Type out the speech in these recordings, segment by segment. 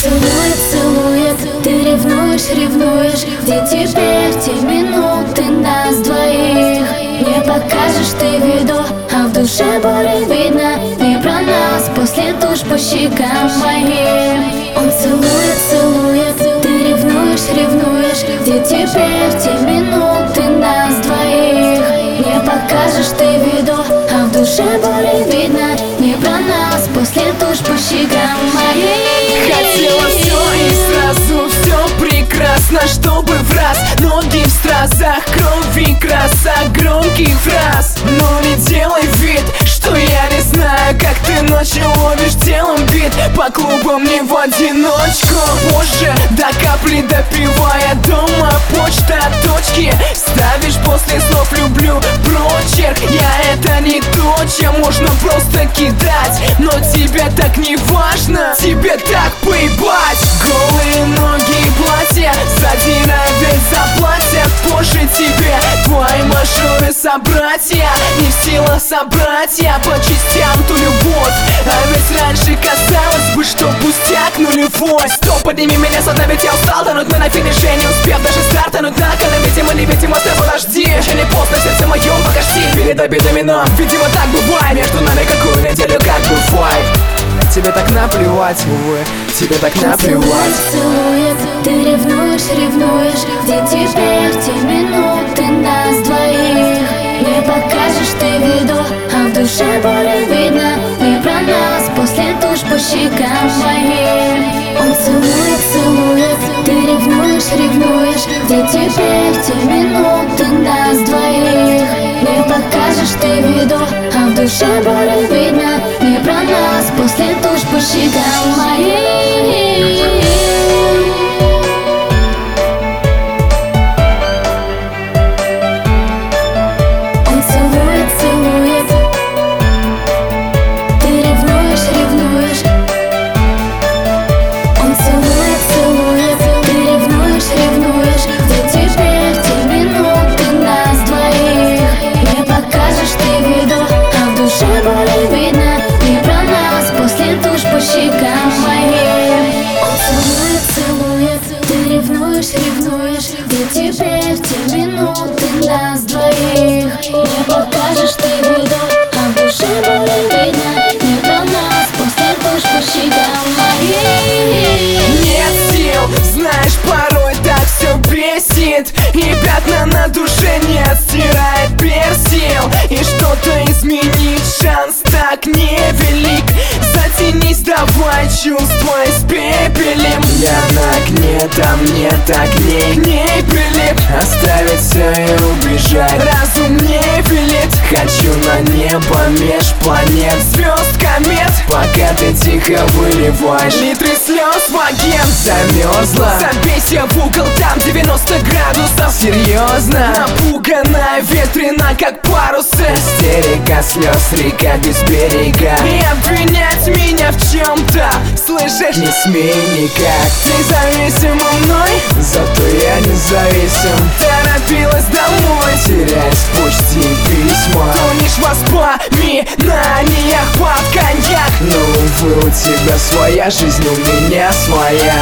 целует, целует, ты ревнуешь, ревнуешь. Где теперь те минуты нас двоих? Не покажешь ты виду, а в душе боли видно. Не про нас после душ по щекам моим. Он целует, целует, ты ревнуешь, ревнуешь. Где теперь те минуты нас двоих? Не покажешь ты виду, а в душе боли видно. Не про нас после душ по щекам моим. Хотела все и сразу все прекрасно, чтобы в раз. Ноги в стразах, кровь и краса громких фраз. Но не делай вид, что я не знаю, как ты ночью ловишь телом бит. По клубам не в одиночку, позже до капли допивая дома почта точки. Ставишь после слов люблю прочерк. Я это не то, чем можно просто кидать. Но тебе так не важно, тебе так поебать. Голые ноги и платья, задирай ведь заплатят позже тебе. Твои мажоры собратья, не в силах собрать я по частям ту любовь. А ведь раньше казалось бы, что пустяк нулевой. Стоп, подними меня с дна, ведь я устал тянуть, мы на финише не успев даже стартануть на коне. Видимо, невидимо, стой, подожди, еще не поздно, сердце моем покажи. Перед обидами нам, видимо, так бывает. Между нами какую неделю как бы файт. Тебе так наплевать, увы, тебе так наплевать. Целует, ты ревнуешь, ревнуешь. Где теперь те минуты нас двоих? Не покажешь ты виду, а в душе боли видно. Не про нас после душ по щекам моим. Он целует, целует, ты ревнуешь, ревнуешь. Где теперь те минуты нас двоих? Не покажешь ты виду, а в душе боли видно. Не про нас после душ по щекам моим. Он целует, целует, ты ревнуешь, ревнуешь. Он целует, целует, ты ревнуешь, ревнуешь. Где теперь те минуты нас двоих? Не покажешь ты виду, а в душе боли видно. Не про нас после душ по щекам моим. Он целует, целует, ты ревнуешь, ревнуешь. Где теперь те минуты нас двоих? Не покажешь ты виду, а в душе боли видно. Не про нас после душ по щекам моим. Нет сил, знаешь, порой так все бесит. И пятна на душе не стирает персил. И что-то изменить шанс так невелик. Затянись, давай чувства испепелим. Я на окне, там нет огней, к ней прилип. Оставить все и убежать разум не велит. Хочу на небо меж планет, звезд, комет. Пока ты тихо выливаешь литры слез в агент. Замерзла, забейся в угол, там 90 градусов. Серьезно, напуганная, ветрена, как парусы. Истерика слез, река без берега. И обвинять меня в чем-то, слышишь? Не смей никак. Ты зависим мной, зато я независим. Торопилась домой, теряясь в почте письма. Тонешь в воспоминаниях под коньяк. Но, увы, у тебя своя жизнь, у меня своя.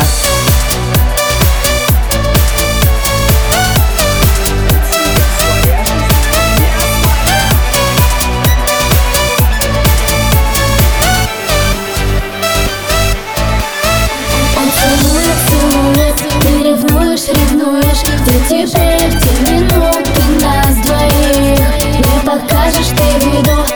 Ревнуешь, где теперь те минуты нас двоих? Не покажешь ты виду,